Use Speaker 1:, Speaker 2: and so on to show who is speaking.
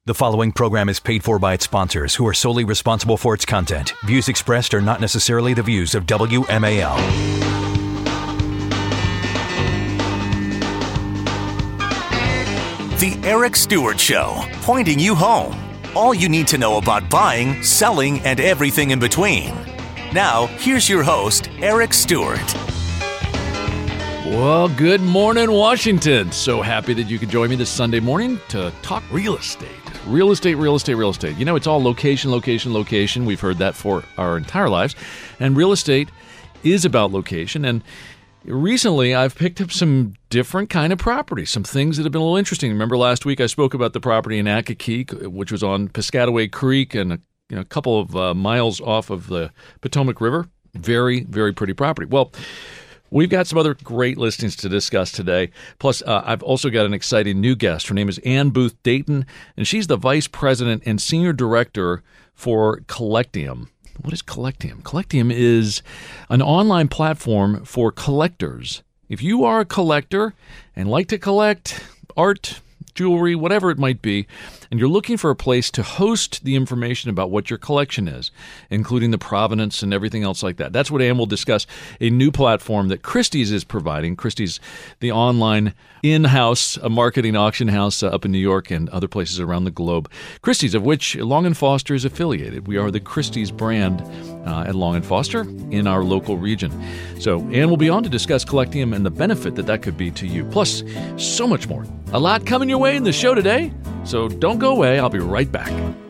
Speaker 1: The following program is paid for by its sponsors, who are solely responsible for its content. Views expressed are not necessarily the views of WMAL.
Speaker 2: The Eric Stewart Show, pointing you home. All you need to know about buying, selling, and everything in between. Now, here's your host, Eric Stewart.
Speaker 3: Well, good morning, Washington. So happy that you could join me this Sunday morning to talk real estate. Real estate. You know, it's all location. We've heard that for our entire lives. And real estate is about location. And recently, I've picked up some different kind of properties, some things that have been a little interesting. Remember last week I spoke about the property in Accokeek, which was on Piscataway Creek and a couple of miles off of the Potomac River. Very, very pretty property. Well, we've got some other great listings to discuss today. Plus, I've also got an exciting new guest. Her name is Ann Booth Dayton, and she's the Vice President and Senior Director for Collectium. What is Collectium? Collectium is an online platform for collectors. If you are a collector and like to collect art, jewelry, whatever it might be, and you're looking for a place to host the information about what your collection is, including the provenance and everything else like that. That's what Ann will discuss, a new platform that Christie's is providing. Christie's, the online in-house marketing auction house up in New York and other places around the globe. Christie's, of which Long & Foster is affiliated. We are the Christie's brand at Long & Foster in our local region. So Ann will be on to discuss Collectium and the benefit that could be to you. Plus, so much more. A lot coming your way in the show today, so don't go away. I'll be right back.